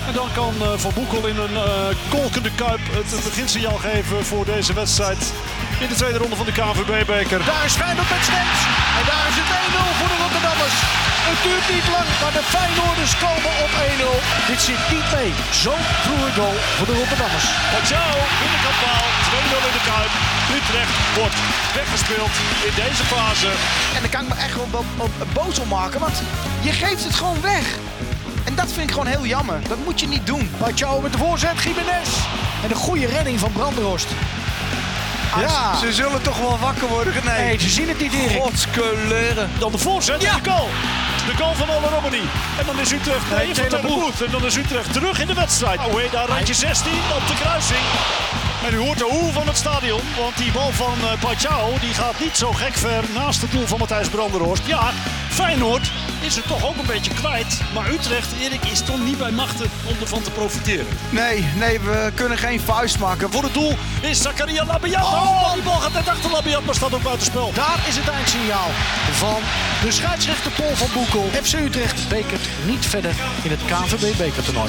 En dan kan Van Boekel in een kolkende Kuip het beginsignaal geven voor deze wedstrijd. In de tweede ronde van de KNVB-beker. Daar is Feyenoord met Stenks. En daar is het 1-0 voor de Rotterdammers. Het duurt niet lang, maar de Feyenoorders komen op 1-0. Dit zit niet mee. Zo'n vroege goal voor de Rotterdammers. Pachau, binnenkantpaal, 2-0 in de Kuip. Utrecht wordt weggespeeld in deze fase. En daar kan ik me echt wel boos om maken, want je geeft het gewoon weg. En dat vind ik gewoon heel jammer. Dat moet je niet doen. Pachau met de voorzet, Gimenez. En een goede redding van Brandenhorst. Ja, ze zullen toch wel wakker worden. Nee, ze zien het niet, Erik. Godskeleuren. Dan de voorzet en de goal. De goal van Olle Romani. En dan is Utrecht van Teleboet. En dan is Utrecht terug in de wedstrijd. Ueda, randje 16 op de kruising. En u hoort de hoe van het stadion. Want die bal van Pachau die gaat niet zo gek ver naast het doel van Matthijs Brandenhorst. Ja, Feyenoord is het toch ook een beetje kwijt. Maar Utrecht, Erik, is toch niet bij machten om ervan te profiteren. Nee, we kunnen geen vuist maken. Voor het doel is Zakaria Labiat. Oh, die bal gaat net achter Labiat, maar staat ook buitenspel. Daar is het eindsignaal van de scheidsrechter Paul van Boekel. FC Utrecht bekert niet verder in het KNVB-bekertoernooi.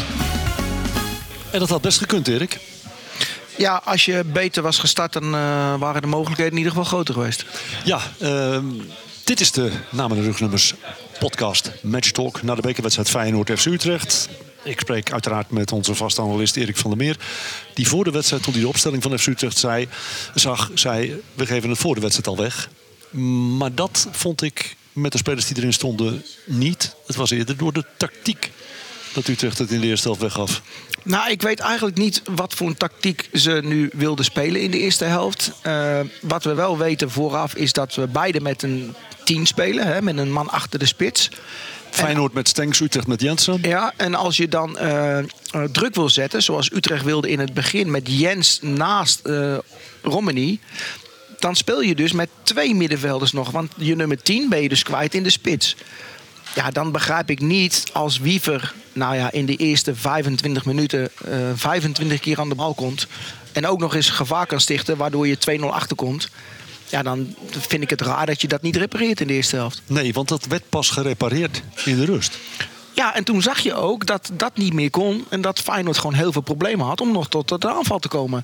En dat had best gekund, Erik. Ja, als je beter was gestart, dan waren de mogelijkheden in ieder geval groter geweest. Ja, dit is de Namen en Rugnummers podcast Match Talk na de bekerwedstrijd Feyenoord FC Utrecht. Ik spreek uiteraard met onze vaste analist Erik van der Meer. Die voor de wedstrijd, toen hij de opstelling van FC Utrecht zei, we geven het voor de wedstrijd al weg. Maar dat vond ik met de spelers die erin stonden niet. Het was eerder door de tactiek dat Utrecht het in de eerste helft weggaf. Nou, ik weet eigenlijk niet wat voor een tactiek ze nu wilden spelen in de eerste helft. Wat we wel weten vooraf is dat we beide met een 10 spelen. Hè, met een man achter de spits. Feyenoord met Stenks, Utrecht met Jensen. Ja, en als je dan druk wil zetten, zoals Utrecht wilde in het begin met Jens naast Romani, dan speel je dus met 2 middenvelders nog. Want je nummer 10 ben je dus kwijt in de spits. Ja, dan begrijp ik niet als Wiever in de eerste 25 minuten 25 keer aan de bal komt. En ook nog eens gevaar kan stichten, waardoor je 2-0 achterkomt. Ja, dan vind ik het raar dat je dat niet repareert in de eerste helft. Nee, want dat werd pas gerepareerd in de rust. Ja, en toen zag je ook dat dat niet meer kon. En dat Feyenoord gewoon heel veel problemen had om nog tot de aanval te komen.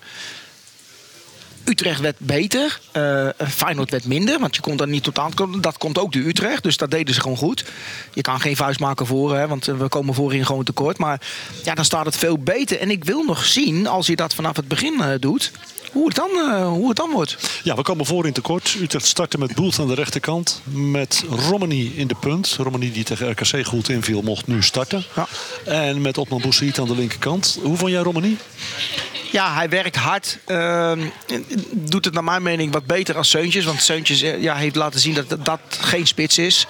Utrecht werd beter, Feyenoord werd minder, want je kon daar niet tot aankomen. Dat komt ook de Utrecht, dus dat deden ze gewoon goed. Je kan geen vuist maken voor, hè, want we komen voorin gewoon tekort. Maar ja, dan staat het veel beter. En ik wil nog zien, als je dat vanaf het begin doet, hoe het dan wordt. Ja, we komen voor in tekort. Utrecht startte met Boelt aan de rechterkant. Met Romani in de punt. Romani die tegen RKC goed inviel, mocht nu starten. Ja. En met Otman Boussaïd aan de linkerkant. Hoe vond jij Romani? Ja, hij werkt hard. Doet het naar mijn mening wat beter als Seuntjes. Want Seuntjes heeft laten zien dat dat geen spits is.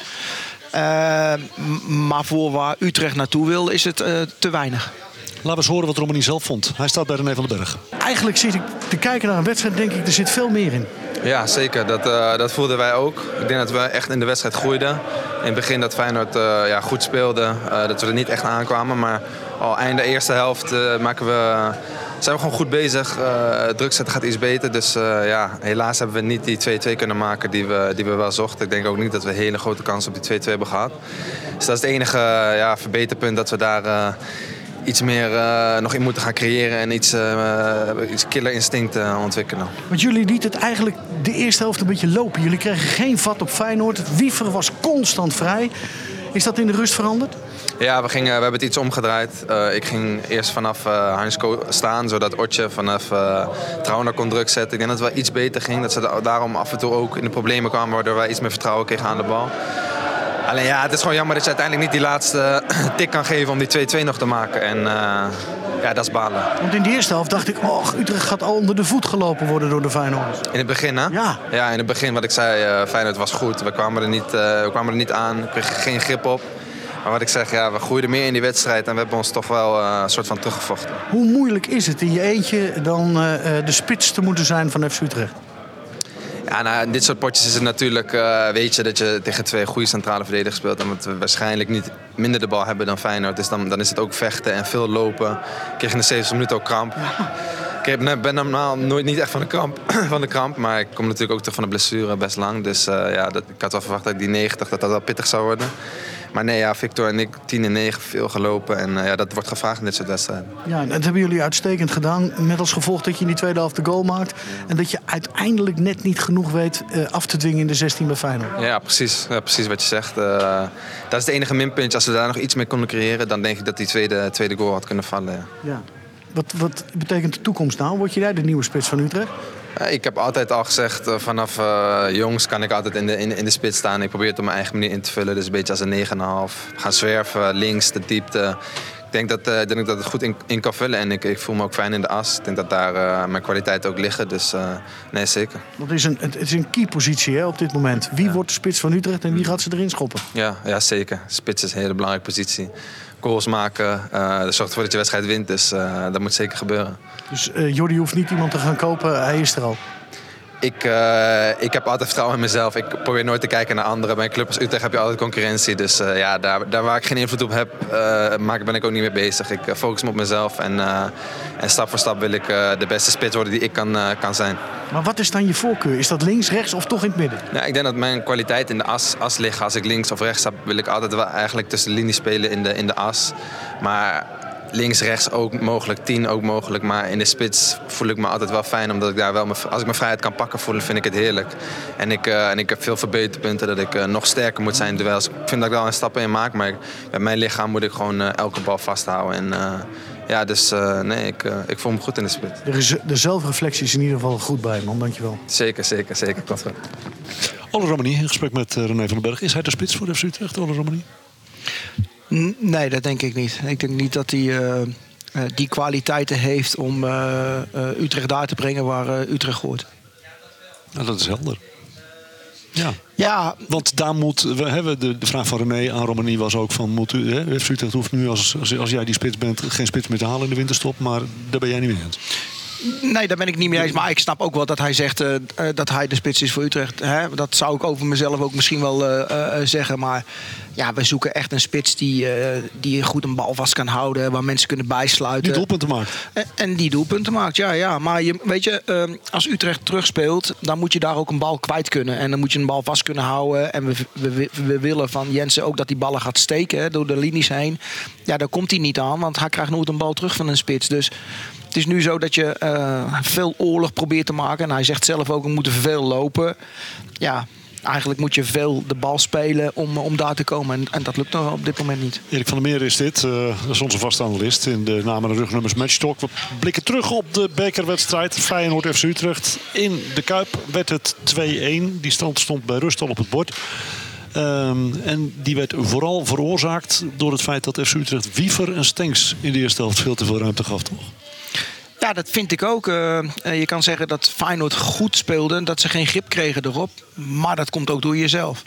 Maar voor waar Utrecht naartoe wil is het te weinig. Laten we eens horen wat Romani zelf vond. Hij staat bij René van den Berg. Eigenlijk zit ik te kijken naar een wedstrijd, denk ik, er zit veel meer in. Ja, zeker. Dat voelden wij ook. Ik denk dat we echt in de wedstrijd groeiden. In het begin dat Feyenoord goed speelde. Dat we er niet echt aankwamen. Maar al einde eerste helft zijn we gewoon goed bezig. Druk zetten gaat iets beter. Dus helaas hebben we niet die 2-2 kunnen maken die we wel zochten. Ik denk ook niet dat we een hele grote kans op die 2-2 hebben gehad. Dus dat is het enige verbeterpunt, dat we daar iets meer nog in moeten gaan creëren en iets killerinstinct ontwikkelen. Want jullie lieten het eigenlijk de eerste helft een beetje lopen. Jullie kregen geen vat op Feyenoord. Wiever was constant vrij. Is dat in de rust veranderd? Ja, we hebben het iets omgedraaid. Ik ging eerst vanaf Hansko staan, zodat Otje vanaf Trauner kon druk zetten. Ik denk dat het wel iets beter ging. Dat ze daarom af en toe ook in de problemen kwamen, waardoor wij iets meer vertrouwen kregen aan de bal. Alleen ja, het is gewoon jammer dat je uiteindelijk niet die laatste tik kan geven om die 2-2 nog te maken. En dat is balen. Want in de eerste helft dacht ik, Utrecht gaat al onder de voet gelopen worden door de Feyenoorders. In het begin, hè? Ja. Ja, in het begin wat ik zei, Feyenoord was goed. We kwamen er niet aan, we kregen geen grip op. Maar wat ik zeg, we groeiden meer in die wedstrijd en we hebben ons toch wel een soort van teruggevochten. Hoe moeilijk is het in je eentje dan de spits te moeten zijn van FC Utrecht? Ja, in dit soort potjes is het natuurlijk, weet je dat je tegen 2 goede centrale verdedigers speelt. En dat we waarschijnlijk niet minder de bal hebben dan Feyenoord. Dus dan is het ook vechten en veel lopen. Ik kreeg in de 70 minuten ook kramp. Ik ben normaal nooit niet echt van de kramp. Maar ik kom natuurlijk ook terug van de blessure best lang. Dus ik had wel verwacht dat die 90 dat wel pittig zou worden. Maar nee, ja, Victor en ik 10 en 9 veel gelopen. En dat wordt gevraagd in dit soort wedstrijden. Ja, dat hebben jullie uitstekend gedaan. Met als gevolg dat je in die tweede helft de goal maakt. En dat je uiteindelijk net niet genoeg weet af te dwingen in de 16 bij Feyenoord. Ja, precies wat je zegt. Dat is het enige minpuntje. Als we daar nog iets mee konden creëren, dan denk ik dat die tweede goal had kunnen vallen. Ja. Wat betekent de toekomst nou? Word je daar de nieuwe spits van Utrecht? Ik heb altijd al gezegd, vanaf jongs kan ik altijd in de spits staan. Ik probeer het op mijn eigen manier in te vullen. Dus een beetje als een 9,5. Gaan zwerven, links, de diepte. Ik denk dat het goed in kan vullen. En ik voel me ook fijn in de as. Ik denk dat daar mijn kwaliteiten ook liggen. Dus nee, zeker. Het is een key positie hè, op dit moment. Wie wordt de spits van Utrecht en wie gaat ze erin schoppen? Ja, zeker. Spits is een hele belangrijke positie. Goals maken, dat zorgt ervoor dat je wedstrijd wint. Dus dat moet zeker gebeuren. Dus Jordi hoeft niet iemand te gaan kopen, hij is er al. Ik heb altijd vertrouwen in mezelf. Ik probeer nooit te kijken naar anderen. Bij een club als Utrecht heb je altijd concurrentie. Dus daar waar ik geen invloed op heb, ben ik ook niet mee bezig. Ik focus me op mezelf. En stap voor stap wil ik de beste spits worden die ik kan zijn. Maar wat is dan je voorkeur? Is dat links, rechts of toch in het midden? Ja, ik denk dat mijn kwaliteit in de as ligt. Als ik links of rechts sta, wil ik altijd wel eigenlijk tussen de linies spelen in de as. Maar links, rechts ook mogelijk, 10 ook mogelijk. Maar in de spits voel ik me altijd wel fijn. Omdat ik daar wel als ik mijn vrijheid kan pakken, vind ik het heerlijk. En ik heb veel verbeterpunten dat ik nog sterker moet zijn in duels. Ik vind dat ik wel een stappen in maak. Maar met mijn lichaam moet ik gewoon elke bal vasthouden. En ik voel me goed in de spits. De zelfreflectie is in ieder geval goed bij, man. Dankjewel. Zeker. Klopt. Olle Romani in gesprek met René van den Berg. Is hij de spits voor FC Utrecht, Olle Romani? Nee, dat denk ik niet. Ik denk niet dat hij die kwaliteiten heeft om Utrecht daar te brengen waar Utrecht hoort. Nou, dat is helder. Ja, want daar we hebben de vraag van René aan Romani was ook van FC Utrecht hoeft nu als jij die spits bent geen spits meer te halen in de winterstop, maar daar ben jij niet mee eens. Nee, daar ben ik niet mee eens. Maar ik snap ook wel dat hij zegt dat hij de spits is voor Utrecht. Hè? Dat zou ik over mezelf ook misschien wel zeggen. Maar ja, we zoeken echt een spits die goed een bal vast kan houden. Waar mensen kunnen bijsluiten. Die doelpunten maakt. En die doelpunten maakt, ja. Maar weet je, als Utrecht terugspeelt, dan moet je daar ook een bal kwijt kunnen. En dan moet je een bal vast kunnen houden. En we willen van Jensen ook dat die ballen gaat steken door de linies heen. Ja, daar komt hij niet aan. Want hij krijgt nooit een bal terug van een spits. Dus het is nu zo dat je veel oorlog probeert te maken. En hij zegt zelf ook, we moeten veel lopen. Ja, eigenlijk moet je veel de bal spelen om daar te komen. En dat lukt nog op dit moment niet. Erik van der Meer is dit. Dat is onze vaste analist in de namen en rugnummers Matchtalk. We blikken terug op de bekerwedstrijd Feyenoord FC Utrecht. In de Kuip werd het 2-1. Die stand stond bij rust al op het bord. En die werd vooral veroorzaakt door het feit dat FC Utrecht Wiever en Stenks in de eerste helft veel te veel ruimte gaf, toch? Ja, dat vind ik ook. Je kan zeggen dat Feyenoord goed speelde, dat ze geen grip kregen erop. Maar dat komt ook door jezelf.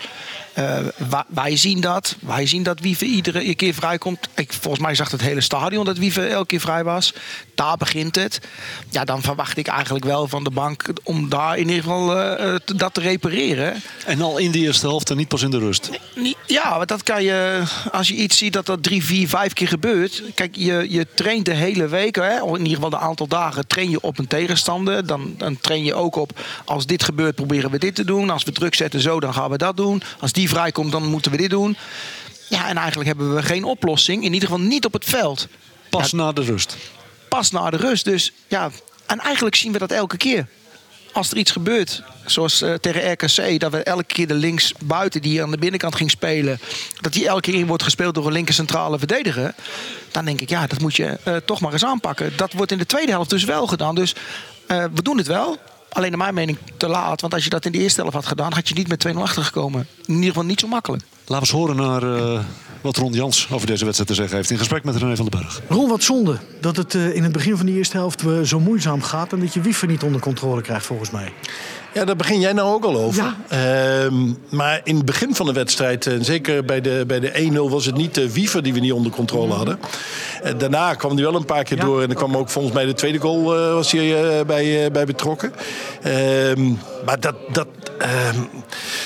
Wij zien dat Wiever iedere keer vrijkomt. Volgens mij zag het hele stadion dat Wiever elke keer vrij was. Daar begint het. Ja, dan verwacht ik eigenlijk wel van de bank om daar in ieder geval dat te repareren. En al in de eerste helft en niet pas in de rust. Ja, want dat kan je, als je iets ziet dat 3, 4, 5 keer gebeurt. Kijk, je traint de hele week, hè, in ieder geval een aantal dagen, train je op een tegenstander. Dan train je ook op, als dit gebeurt, proberen we dit te doen. Als we druk zetten zo, dan gaan we dat doen. Als die vrijkomt, dan moeten we dit doen. Ja, en eigenlijk hebben we geen oplossing. In ieder geval niet op het veld. Pas na de rust. Pas na de rust. Dus ja, en eigenlijk zien we dat elke keer. Als er iets gebeurt, zoals tegen RKC, dat we elke keer de linksbuiten die aan de binnenkant ging spelen, dat die elke keer in wordt gespeeld door een linker centrale verdediger. Dan denk ik, ja, dat moet je toch maar eens aanpakken. Dat wordt in de tweede helft dus wel gedaan. Dus we doen het wel. Alleen naar mijn mening te laat. Want als je dat in de eerste helft had gedaan, had je niet met 2-0 achtergekomen. In ieder geval niet zo makkelijk. Laten we eens horen naar wat Ron Jans over deze wedstrijd te zeggen heeft. In gesprek met René van den Berg. Ron, wat zonde dat het in het begin van de eerste helft zo moeizaam gaat. En dat je Wiever niet onder controle krijgt volgens mij. Ja, daar begin jij nou ook al over. Ja. Maar in het begin van de wedstrijd, en zeker bij de 1-0, was het niet Wiever die we niet onder controle hadden. Daarna kwam hij wel een paar keer door. En er kwam ook volgens mij de tweede goal was hij bij betrokken. Maar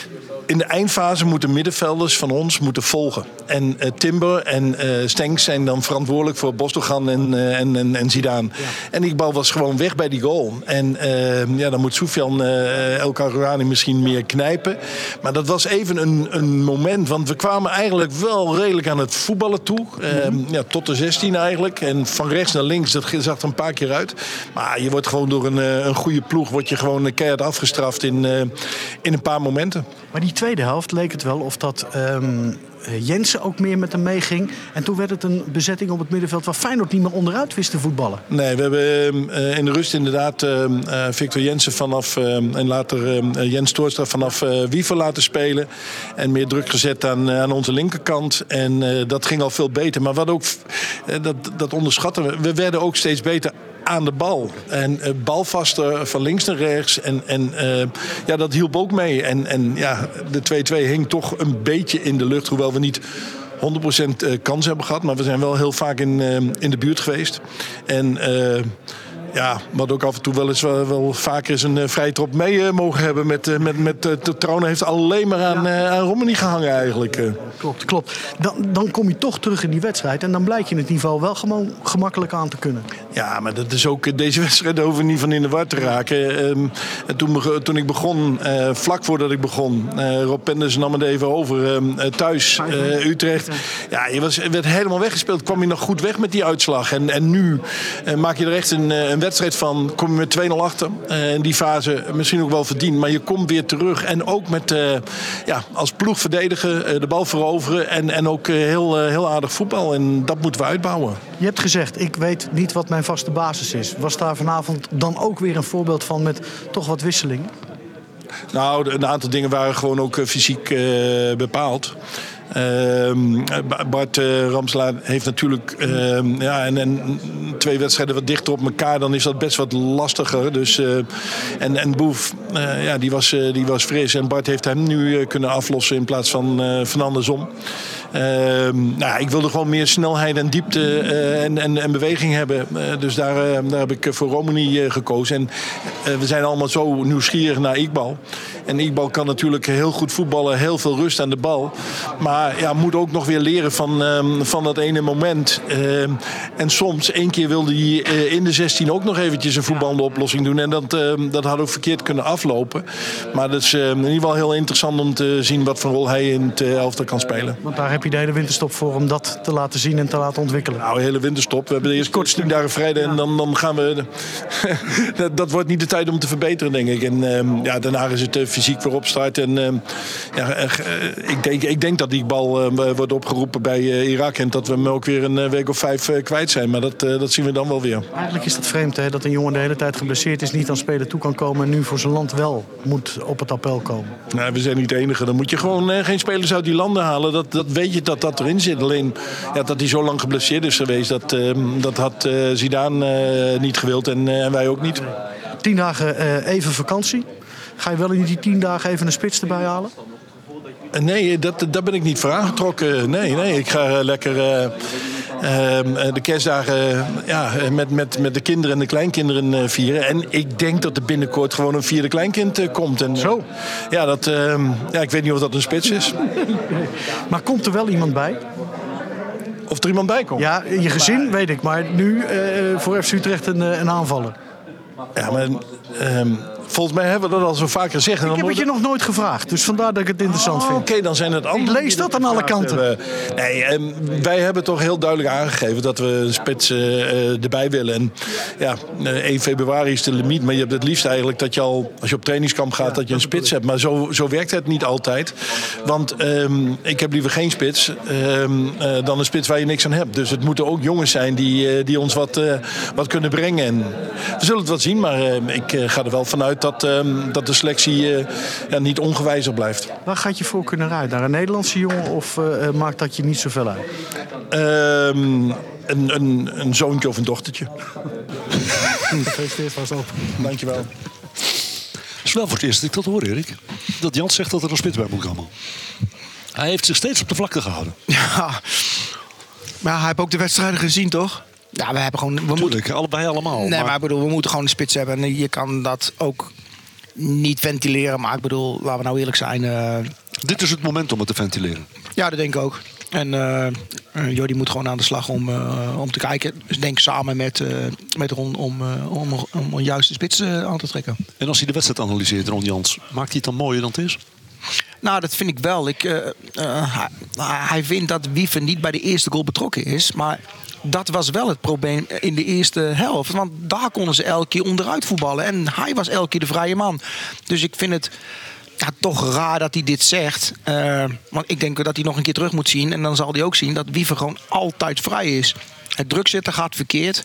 in de eindfase moeten middenvelders van ons volgen. En Timber en Stenks zijn dan verantwoordelijk voor Bosdogan en Zidane. Ja. En Iqbal was gewoon weg bij die goal. En dan moet Soufiane El Karouani misschien meer knijpen. Maar dat was even een moment. Want we kwamen eigenlijk wel redelijk aan het voetballen toe. Tot de 16 eigenlijk. En van rechts naar links, dat zag er een paar keer uit. Maar je wordt gewoon door een goede ploeg word je gewoon keihard afgestraft in een paar momenten. Maar die tweede helft leek het wel of dat Jensen ook meer met hem meeging. En toen werd het een bezetting op het middenveld waar Feyenoord niet meer onderuit wist te voetballen. Nee, we hebben in de rust inderdaad Victor Jensen vanaf en later Jens Toornstra vanaf Wiever laten spelen. En meer druk gezet aan onze linkerkant. En dat ging al veel beter. Maar wat ook, dat onderschatten we. We werden ook steeds beter aan de bal. En balvaster van links naar rechts. En dat hielp ook mee. En de 2-2 hing toch een beetje in de lucht. Hoewel we niet 100% kans hebben gehad. Maar we zijn wel heel vaak in de buurt geweest. En wat ook af en toe wel eens wel vaker is een vrije trap mee mogen hebben. Met Trauner heeft alleen maar aan Romani gehangen eigenlijk. Klopt. Dan kom je toch terug in die wedstrijd. En dan blijkt je het niveau wel gewoon gemakkelijk aan te kunnen. Ja, maar dat is ook deze wedstrijd over niet van in de war te raken. Toen ik begon, vlak voordat ik begon, Rob Penders nam het even over thuis, Utrecht. Ja, je werd helemaal weggespeeld. Kwam je nog goed weg met die uitslag. En nu maak je er echt een wedstrijd van. Kom je met 2-0 achter. In die fase misschien ook wel verdiend. Maar je komt weer terug. En ook met als ploeg verdedigen, de bal veroveren. En ook heel aardig voetbal. En dat moeten we uitbouwen. Je hebt gezegd, ik weet niet wat mijn vaste basis is. Was daar vanavond dan ook weer een voorbeeld van met toch wat wisseling? Nou, een aantal dingen waren gewoon ook fysiek bepaald. Bart Ramselaar heeft natuurlijk en 2 wedstrijden wat dichter op elkaar, dan is dat best wat lastiger. Dus, en Boef, die was fris en Bart heeft hem nu kunnen aflossen in plaats van andersom. Ik wilde gewoon meer snelheid en diepte en beweging hebben. Dus daar heb ik voor Romani gekozen. En we zijn allemaal zo nieuwsgierig naar Iqbal. En Iqbal kan natuurlijk heel goed voetballen, heel veel rust aan de bal. Maar moet ook nog weer leren van dat ene moment. En soms, 1 keer wilde hij in de 16 ook nog eventjes een voetballende oplossing doen. En dat had ook verkeerd kunnen aflopen. Maar dat is in ieder geval heel interessant om te zien wat voor rol hij in het elftal kan spelen. Want daar heb je de hele winterstop voor om dat te laten zien en te laten ontwikkelen. Nou, de hele winterstop. We hebben de eerste kortste 10 dagen vrijdag en dan gaan we... dat wordt niet de tijd om te verbeteren, denk ik. En daarna is het fysiek weer opstart. En ik denk dat die bal wordt opgeroepen bij Irak en dat we hem ook weer een week of 5 kwijt zijn. Maar dat zien we dan wel weer. Eigenlijk is dat vreemd, hè? Dat een jongen de hele tijd geblesseerd is, niet aan spelen toe kan komen en nu voor zijn land wel moet op het appel komen. Nou, we zijn niet de enige. Dan moet je gewoon geen spelers uit die landen halen. Dat weet je dat erin zit. Alleen dat hij zo lang geblesseerd is geweest, dat had Zidane niet gewild en wij ook niet. 10 dagen even vakantie. Ga je wel in die 10 dagen even een spits erbij halen? Nee, daar ben ik niet voor aangetrokken. Nee, ik ga lekker de kerstdagen met de kinderen en de kleinkinderen vieren. En ik denk dat er binnenkort gewoon een 4e kleinkind komt. En, zo? Ik weet niet of dat een spits is. Maar komt er wel iemand bij? Of er iemand bij komt? Ja, in je gezin weet ik. Maar nu voor FC Utrecht een aanvaller. Ja, maar... volgens mij hebben we dat al zo vaker gezegd. Ik heb het je nog nooit gevraagd, dus vandaar dat ik het interessant vind. Oké, dan zijn het anderen. Ik lees dat aan alle kanten. Wij hebben toch heel duidelijk aangegeven dat we een spits erbij willen. En 1 februari is de limiet, maar je hebt het liefst eigenlijk dat je al, als je op trainingskamp gaat, dat je een spits hebt. Maar zo werkt het niet altijd. Want ik heb liever geen spits dan een spits waar je niks aan hebt. Dus het moeten ook jongens zijn die ons wat kunnen brengen. En we zullen het wat zien, maar ik ga er wel vanuit dat de selectie niet ongewijzigd blijft. Waar gaat je voor kunnen uit? Naar een Nederlandse jongen of maakt dat je niet zoveel uit? Een zoontje of een dochtertje. Gefeliciteerd vast op. Dankjewel. Het is wel voor het eerst dat ik dat hoor, Erik. Dat Jans zegt dat er een spits bij moet komen. Hij heeft zich steeds op de vlakte gehouden. Ja, maar hij heeft ook de wedstrijden gezien, toch? Ja, we hebben gewoon... Tuurlijk, allebei allemaal. Nee, maar ik bedoel, we moeten gewoon een spits hebben. En je kan dat ook niet ventileren. Maar ik bedoel, laten we nou eerlijk zijn. Dit is het moment om het te ventileren. Ja, dat denk ik ook. En Jordi moet gewoon aan de slag om te kijken. Dus denk samen met Ron om een juiste spits aan te trekken. En als hij de wedstrijd analyseert, Ron Jans, maakt hij het dan mooier dan het is? Nou, dat vind ik wel. Hij vindt dat Wiever niet bij de eerste goal betrokken is. Maar dat was wel het probleem in de eerste helft. Want daar konden ze elke keer onderuit voetballen. En hij was elke keer de vrije man. Dus ik vind het toch raar dat hij dit zegt. Want ik denk dat hij nog een keer terug moet zien. En dan zal hij ook zien dat Wiever gewoon altijd vrij is. Het druk zitten gaat verkeerd.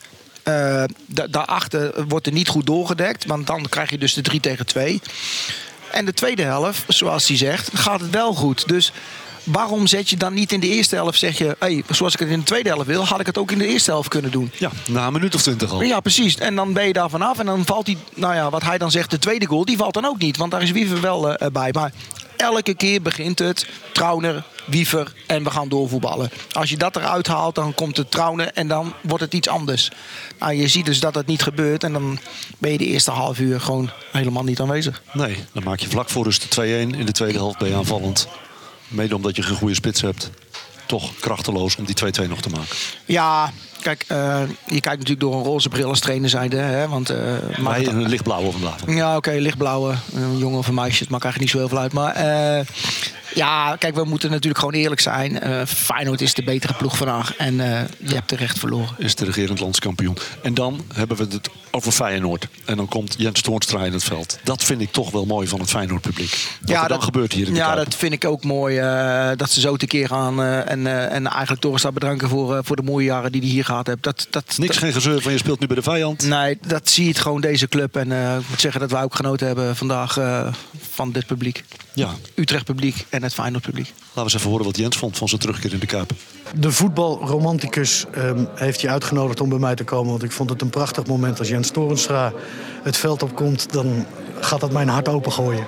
Daarachter wordt er niet goed doorgedekt. Want dan krijg je dus de 3-2. En de tweede helft, zoals hij zegt, gaat het wel goed. Dus waarom zet je dan niet in de eerste helft, zeg je, zoals ik het in de tweede helft wil, had ik het ook in de eerste helft kunnen doen. Ja, na een minuut of 20 al. Ja, precies. En dan ben je daar vanaf. En dan valt wat hij dan zegt, de tweede goal, die valt dan ook niet. Want daar is Wiever wel bij. Maar elke keer begint het Trauner, Wiever en we gaan doorvoetballen. Als je dat eruit haalt, dan komt het Trauner en dan wordt het iets anders. Nou, je ziet dus dat het niet gebeurt en dan ben je de eerste half uur gewoon helemaal niet aanwezig. Nee, dan maak je vlak voor rust de 2-1. In de tweede helft ben je aanvallend. Mede omdat je geen goede spits hebt. Toch krachteloos om die 2-2 nog te maken. Ja, kijk, je kijkt natuurlijk door een roze bril als trainer zijnde. Hè, want, een lichtblauwe of een blauwe? Ja, oké, lichtblauwe. Een jongen of een meisje, het maakt eigenlijk niet zo heel veel uit. Maar ja, kijk, we moeten natuurlijk gewoon eerlijk zijn. Feyenoord is de betere ploeg vandaag. En je hebt terecht verloren. Is de regerend landskampioen. En dan hebben we het over Feyenoord. En dan komt Jens Toornstra in het veld. Dat vind ik toch wel mooi van het Feyenoord publiek. Wat dan gebeurt hier in de Kuip. Dat vind ik ook mooi. Dat ze zo tekeer gaan. En eigenlijk Toornstra bedanken voor de mooie jaren die hij hier gehad heeft. Geen gezeur van je speelt nu bij de vijand. Nee, dat zie je het gewoon deze club. En ik moet zeggen dat wij ook genoten hebben vandaag van dit publiek. Ja. Utrecht publiek en het Feyenoord publiek. Laten we eens even horen wat Jens vond van zijn terugkeer in de Kuip. De voetbalromanticus heeft je uitgenodigd om bij mij te komen. Want ik vond het een prachtig moment als Jens Toornstra het veld opkomt. Dan gaat dat mijn hart opengooien.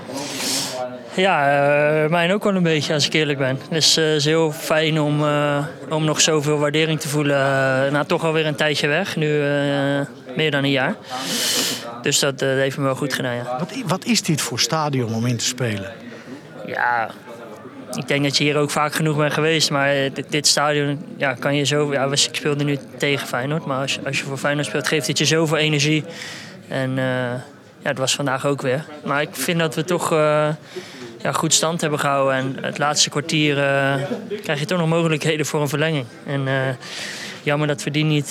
Ja, mij ook wel een beetje als ik eerlijk ben. Dus het is heel fijn om nog zoveel waardering te voelen. Toch alweer een tijdje weg. Nu meer dan een jaar. Dus dat heeft me wel goed gedaan, ja. Wat is dit voor stadion om in te spelen? Ja, ik denk dat je hier ook vaak genoeg bent geweest. Maar dit stadion kan je zo... Ja, ik speelde nu tegen Feyenoord. Maar als je voor Feyenoord speelt, geeft het je zoveel energie. En dat was vandaag ook weer. Maar ik vind dat we toch goed stand hebben gehouden. En het laatste kwartier krijg je toch nog mogelijkheden voor een verlenging. En jammer dat we die niet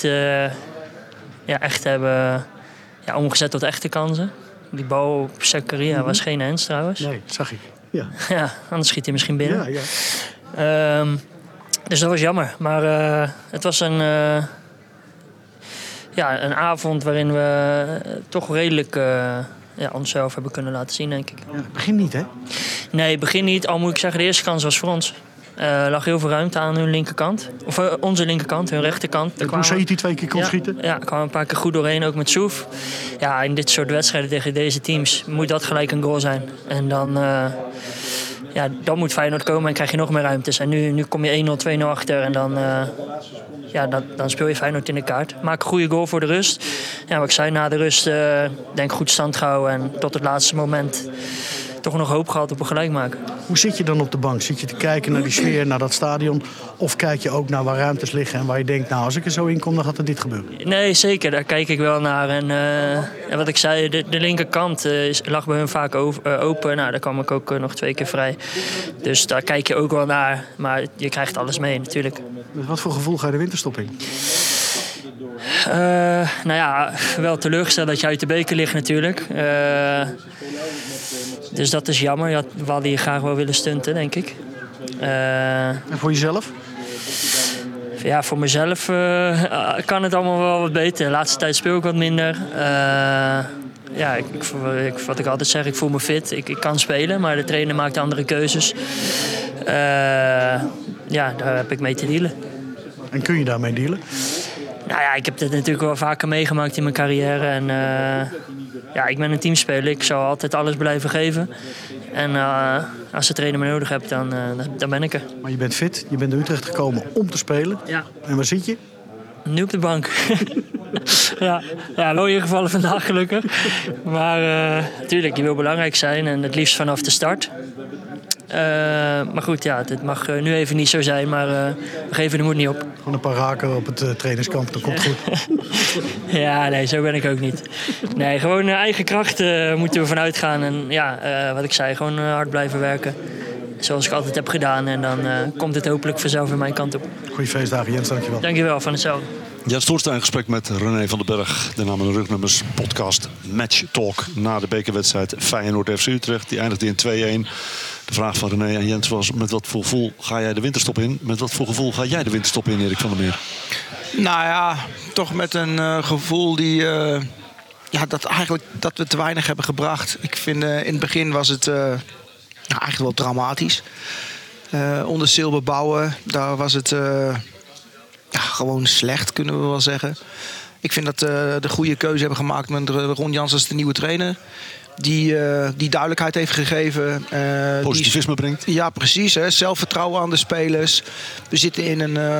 echt hebben omgezet tot echte kansen. Die bal op Zakaria was geen hands trouwens. Nee, zag ik. Ja. Ja, anders schiet hij misschien binnen. Ja. Dus dat was jammer. Maar het was een avond waarin we toch redelijk onszelf hebben kunnen laten zien, denk ik. Ja, begin niet, hè? Nee, begin niet. Al moet ik zeggen, de eerste kans was voor ons. Lag heel veel ruimte aan hun linkerkant. Of onze linkerkant, hun rechterkant. Dat Moussaïti 2 keer kon schieten? Ja, kwam een paar keer goed doorheen, ook met Soef. Ja, in dit soort wedstrijden tegen deze teams moet dat gelijk een goal zijn. En dan moet Feyenoord komen en krijg je nog meer ruimtes. En nu kom je 1-0, 2-0 achter en dan speel je Feyenoord in de kaart. Maak een goede goal voor de rust. Ja, wat ik zei, na de rust denk goed stand gehouden en tot het laatste moment toch nog hoop gehad op een gelijkmaker. Hoe zit je dan op de bank? Zit je te kijken naar die sfeer, naar dat stadion? Of kijk je ook naar waar ruimtes liggen en waar je denkt, nou, als ik er zo in kom, dan gaat er dit gebeuren? Nee, zeker. Daar kijk ik wel naar. En wat ik zei, de linkerkant lag bij hun vaak open. Nou, daar kwam ik ook nog 2 keer vrij. Dus daar kijk je ook wel naar. Maar je krijgt alles mee natuurlijk. Met wat voor gevoel ga je de winterstop in? Wel teleurgesteld dat je uit de beker ligt natuurlijk. Dus dat is jammer. We hadden hier graag wel willen stunten, denk ik. En voor jezelf? Ja, voor mezelf kan het allemaal wel wat beter. De laatste tijd speel ik wat minder. Wat ik altijd zeg, ik voel me fit. Ik kan spelen, maar de trainer maakt andere keuzes. Daar heb ik mee te dealen. En kun je daarmee dealen? Nou ja, ik heb dit natuurlijk wel vaker meegemaakt in mijn carrière. En ik ben een teamspeler. Ik zal altijd alles blijven geven. En als de trainer me nodig hebt, dan ben ik er. Maar je bent fit. Je bent naar Utrecht gekomen om te spelen. Ja. En waar zit je? Nu op de bank. Mooie gevallen vandaag gelukkig. Maar natuurlijk, je wil belangrijk zijn. En het liefst vanaf de start. Maar goed, ja, dit mag nu even niet zo zijn. Maar we geven de moed niet op. Gewoon een paar raken op het trainingskamp, dat komt goed. Ja, nee, zo ben ik ook niet. Nee, gewoon eigen kracht moeten we vanuit gaan. En ja, wat ik zei, gewoon hard blijven werken. Zoals ik altijd heb gedaan. En dan komt het hopelijk vanzelf in mijn kant op. Goeie feestdagen, Jens, dankjewel. Dankjewel, van hetzelfde. Jens Toornstra in gesprek met René van den Berg. De Namen en de Rugnummers podcast Match Talk na de bekerwedstrijd Feyenoord FC Utrecht. Die eindigde in 2-1. De vraag van René en Jens was: met wat voor gevoel ga jij de winterstop in? Met wat voor gevoel ga jij de winterstop in, Erik van der Meer? Nou ja, toch met een gevoel die... dat we te weinig hebben gebracht. Ik vind in het begin was het eigenlijk wel dramatisch. Onder Silber bouwen, daar was het gewoon slecht, kunnen we wel zeggen. Ik vind dat de goede keuze hebben gemaakt met Ron Jans als de nieuwe trainer. Die duidelijkheid heeft gegeven. Positivisme brengt. Ja, precies. Hè. Zelfvertrouwen aan de spelers. We zitten in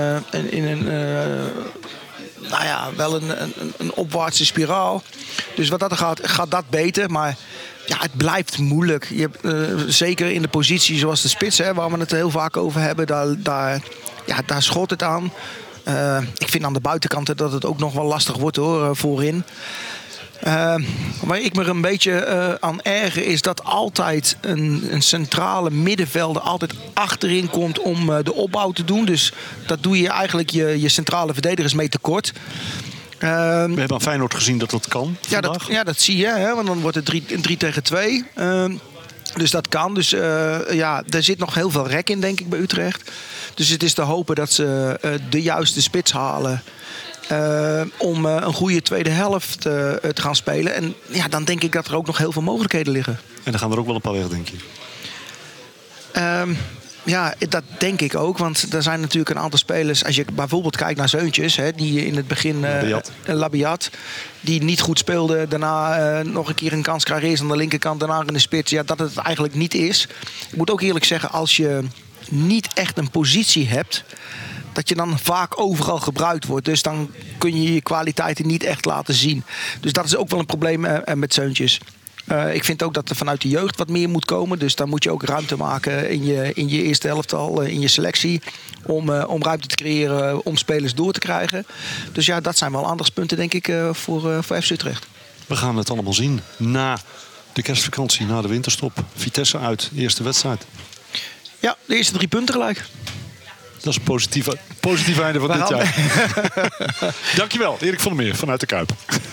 een opwaartse spiraal. Dus wat dat gaat dat beter. Maar ja, het blijft moeilijk. Je hebt, zeker in de positie zoals de spits, hè, waar we het heel vaak over hebben, daar schort het aan. Ik vind aan de buitenkanten dat het ook nog wel lastig wordt hoor, voorin. Waar ik me er een beetje aan erger is dat altijd een centrale middenvelder altijd achterin komt om de opbouw te doen. Dus dat doe je eigenlijk je centrale verdedigers mee tekort. We hebben aan Feyenoord gezien dat dat kan vandaag. Dat zie je, hè, want dan wordt het 3 tegen 2. Dus dat kan. Dus er zit nog heel veel rek in, denk ik, bij Utrecht. Dus het is te hopen dat ze de juiste spits halen. Om een goede tweede helft te gaan spelen. En ja, dan denk ik dat er ook nog heel veel mogelijkheden liggen. En dan gaan er ook wel een paar weg, denk je? Ja, dat denk ik ook. Want er zijn natuurlijk een aantal spelers. Als je bijvoorbeeld kijkt naar Zeuntjes, hè, die in het begin Labiat, die niet goed speelde. Daarna nog een keer een kans krijgt. Eerst aan de linkerkant, daarna in de spits. Ja, dat het eigenlijk niet is. Ik moet ook eerlijk zeggen, als je niet echt een positie hebt, dat je dan vaak overal gebruikt wordt. Dus dan kun je je kwaliteiten niet echt laten zien. Dus dat is ook wel een probleem met Zeuntjes. Ik vind ook dat er vanuit de jeugd wat meer moet komen. Dus dan moet je ook ruimte maken in je eerste elftal, in je selectie. Om ruimte te creëren om spelers door te krijgen. Dus ja, dat zijn wel aandachtspunten, denk ik, voor FC Utrecht. We gaan het allemaal zien na de kerstvakantie, na de winterstop. Vitesse uit, eerste wedstrijd. Ja, de eerste 3 punten gelijk. Dat is een positief einde van dit jaar. Dankjewel, Erik van der Meer vanuit de Kuip.